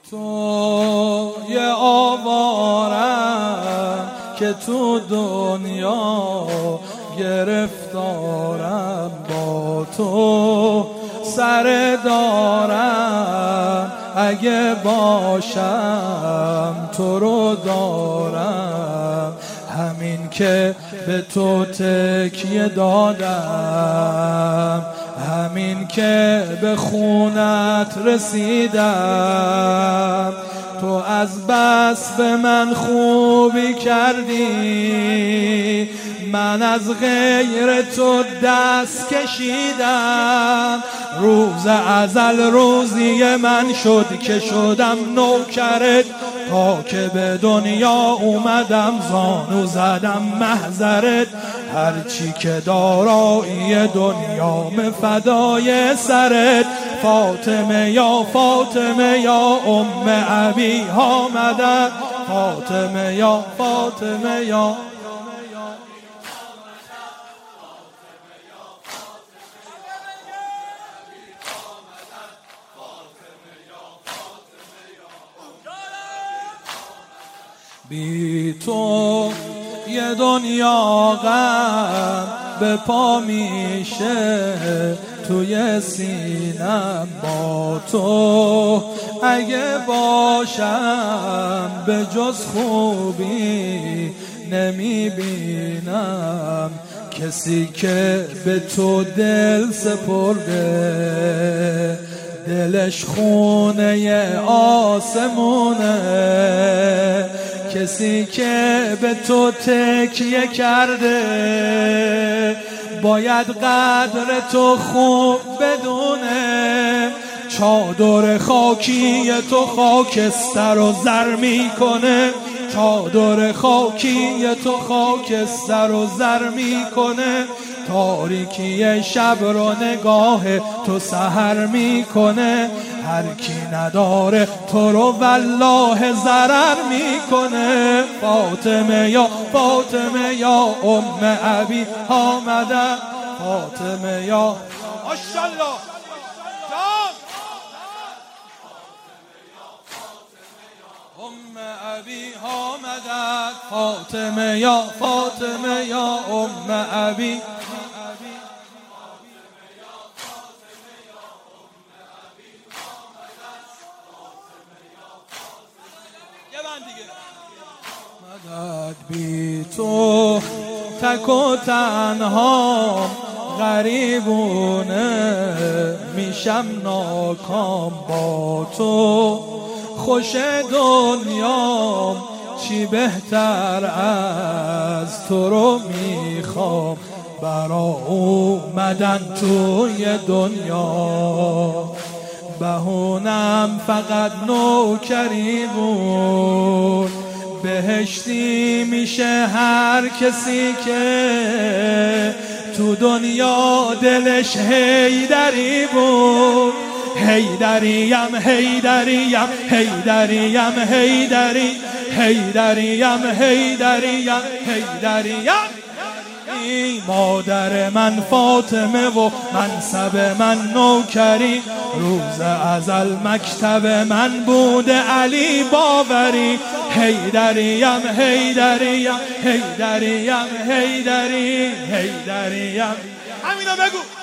تو یه آوارم که تو دنیا گرفتارم، با تو سر دارم، اگه باشم تو رو دارم. همین که به تو تکیه دادم، همین که به خونت رسیدم، تو از بس به من خوبی کردی، من از غیر تو دست کشیدم. روز ازل روزی من شد که شدم نوکرت، تا که به دنیا اومدم زانو زدم محضرت. هرچی که دارایی دنیام فدای سرت، فاطمه یا فاطمه یا ابی ها مدد، فاطمه یا فاطمه یا بی تو یه دنیا غم به پا میشه توی سینم، با تو اگه باشم به جز خوبی نمیبینم. کسی که به تو دل سپرده، دلش خونه آسمونه. کسی که به تو تکیه کرده، باید قدر تو خوب بدونه. چادر خاکی تو خاکستر و زر میکنه، چادر خاکی تو خاکستر و زر میکنه. تاریکی شب رو نگاه تو سحر میکنه. هر کی نداره تو رو والله ضرر میکنه. فاطمه یا فاطمه یا ابی ها مدد، فاطمه یا ماشاءالله ابی ها مدد، فاطمه یا فاطمه یا ابی. مدد بی تو تک و تنها غریبونه میشم ناکام، با تو خوش دنیام چی بهتر از تو رو میخوام. برا اومدن توی دنیا بهونم فقط نوکری بود. بهشتی میشه هر کسی که تو دنیا دلش حیدری بود. حیدریم حیدریم حیدریم حیدری حیدریم حیدریم حیدریم. مادر من فاطمه و منصب من نوکری، روز ازل مکتب من بوده علی باوری. حیدریم حیدریم حیدریم حیدری حیدریم. همینو بگو.